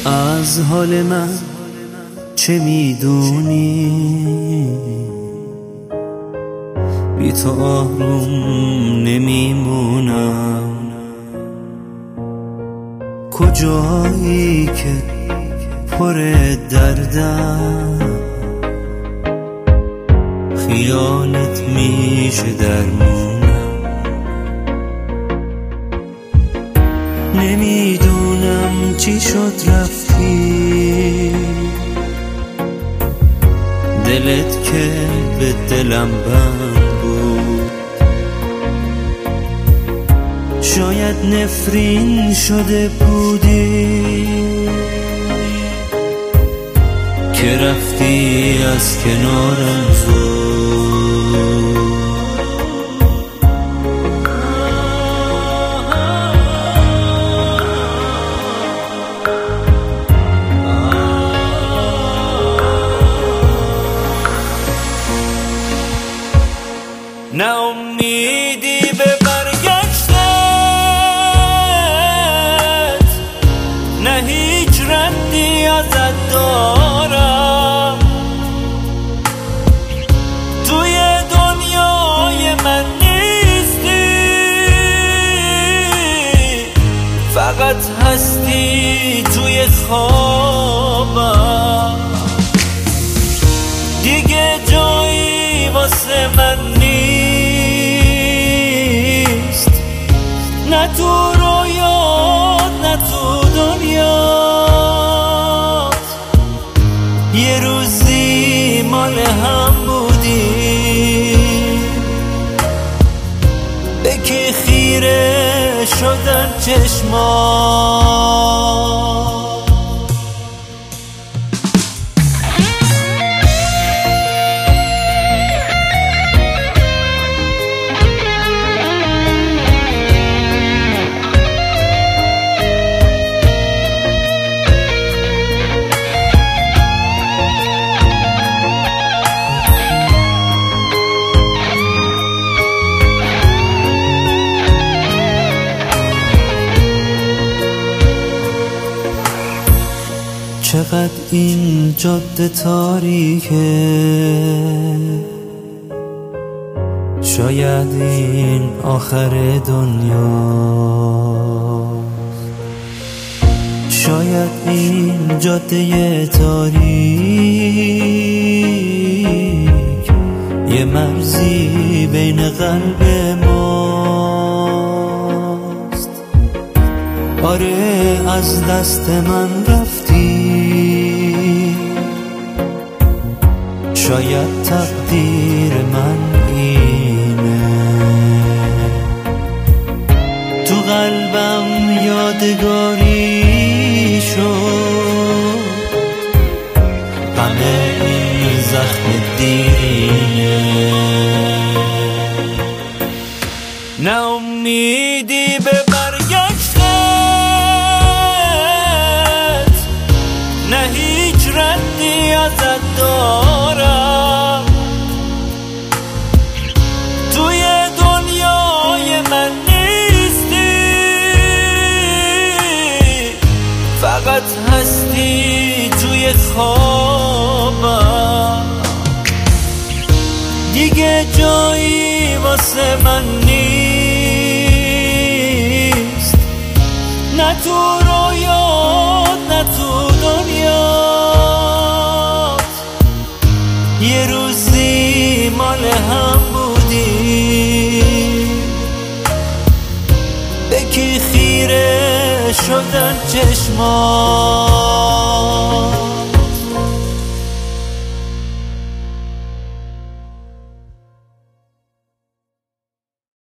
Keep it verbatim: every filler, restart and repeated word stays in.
از حال من چه میدونی؟ بی تو آروم نمیمونم. کجایی که پر دردم، خیالت میشه درمونم. نمیدونم چی شد رفتی، دلت که به دلم بند بود. شاید نفرین شده بودی که رفتی از کنارم زود. نه امیدی به برگشتت، نه هیچ ردی ازت دارم. توی دنیای من نیستی، فقط هستی توی خوابم. دیگه جایی واسه من نیست، نه تو رویات نه تو دنیات. یه روزی مال هم بودیم، به کی خیره شدن چشمات. چقدر این جاده تاریکه، شاید این آخر دنیا. شاید این جاده تاریک یه مرزی بین قلب ماست. آره از دست من رفتی، شاید تقدیر من اینه. تو قلبم یادگاری شد غم این زخم دیرینه. نه امیدی به برگشتت، نه هیچ ردی ازت دارم. توی دنیای من نیستی، فقط هستی توی خوابم. دیگه جایی واسه من نیست، نه تو رویات نه تو دنیات. یه روزی مال هم بودیم، به کی خیره شدن چشمات.